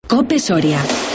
COPE Soria.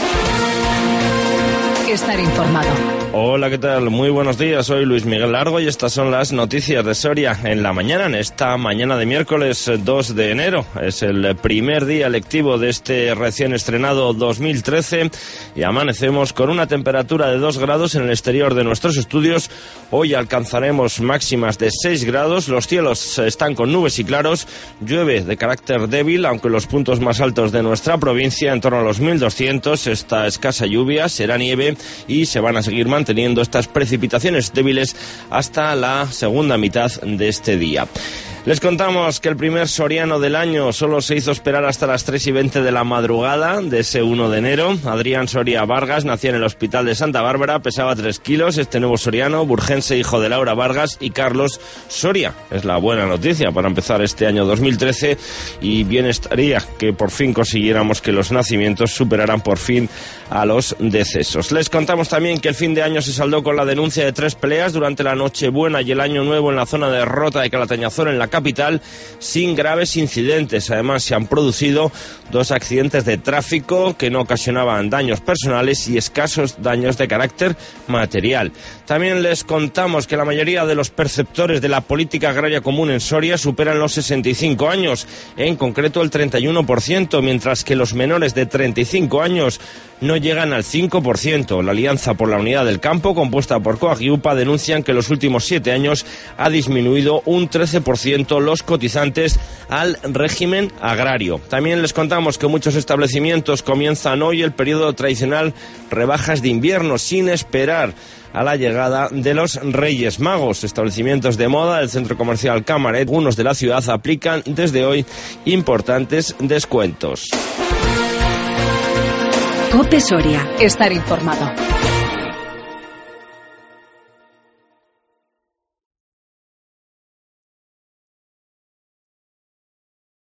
Estar informado. Hola, ¿qué tal? Muy buenos días, soy Luis Miguel Largo y estas son las noticias de Soria en la mañana, en esta mañana de miércoles 2 de enero. Es el primer día lectivo de este recién estrenado 2013 y amanecemos con una temperatura de 2 grados en el exterior de nuestros estudios. Hoy alcanzaremos máximas de 6 grados, los cielos están con nubes y claros, llueve de carácter débil, aunque en los puntos más altos de nuestra provincia, en torno a los 1200, esta escasa lluvia será nieve y se van a seguir manteniendo estas precipitaciones débiles hasta la segunda mitad de este día. Les contamos que el primer soriano del año solo se hizo esperar hasta las 3:20 de la madrugada de ese 1 de enero. Adrián Soria Vargas nacía en el Hospital de Santa Bárbara, pesaba 3 kilos. Este nuevo soriano, burgense, hijo de Laura Vargas y Carlos Soria. Es la buena noticia para empezar este año 2013 y bien estaría que por fin consiguiéramos que los nacimientos superaran por fin a los decesos. Les contamos también que el fin de año se saldó con la denuncia de 3 peleas durante la Nochebuena y el Año Nuevo en la zona de Rota de Calatañazor, en la capital, sin graves incidentes. Además, se han producido 2 accidentes de tráfico que no ocasionaban daños personales y escasos daños de carácter material. También les contamos que la mayoría de los perceptores de la política agraria común en Soria superan los 65 años, en concreto el 31%, mientras que los menores de 35 años no llegan al 5%. La Alianza por la Unidad del Campo, compuesta por COAG y UPA, denuncian que en los últimos 7 años ha disminuido un 13% los cotizantes al régimen agrario. También les contamos que muchos establecimientos comienzan hoy el periodo tradicional rebajas de invierno sin esperar a la llegada de los Reyes Magos. Establecimientos de moda del centro comercial Camaret, algunos de la ciudad, aplican desde hoy importantes descuentos. COPE Soria. Estar informado.